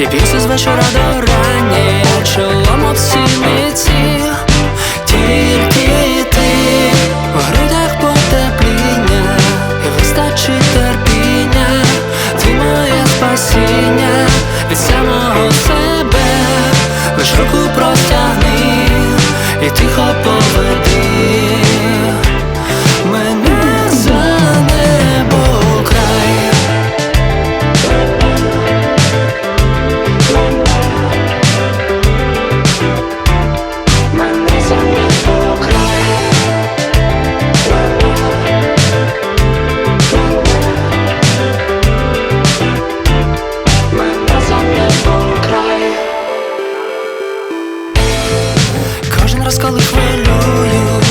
б'юся з вечора до рання, чолом об стіниці. Тільки ти, в грудях потепління, і вистачить терпіння. Ти моє спасіння від самого себе. Лиш руку простягни і тихо поведи мене за небо край. Мене за небо край. Мене за небо край. Кожен раз, коли хвилюю,